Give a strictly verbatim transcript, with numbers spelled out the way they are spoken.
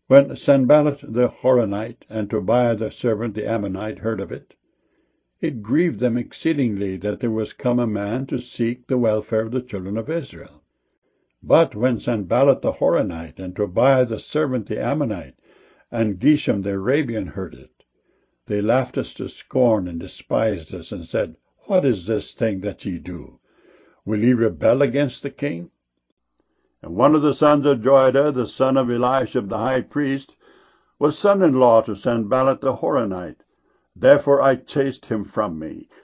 When Sanballat the Horonite and Tobiah the servant the Ammonite heard of it, it grieved them exceedingly that there was come a man to seek the welfare of the children of Israel. But when Sanballat the Horonite and Tobiah the servant the Ammonite and Geshem the Arabian heard it, they laughed us to scorn and despised us, and said, What is this thing that ye do? Will ye rebel against the king? And one of the sons of Joiada, the son of Eliashib the high priest, was son-in-law to Sanballat the Horonite. Therefore I chased him from me,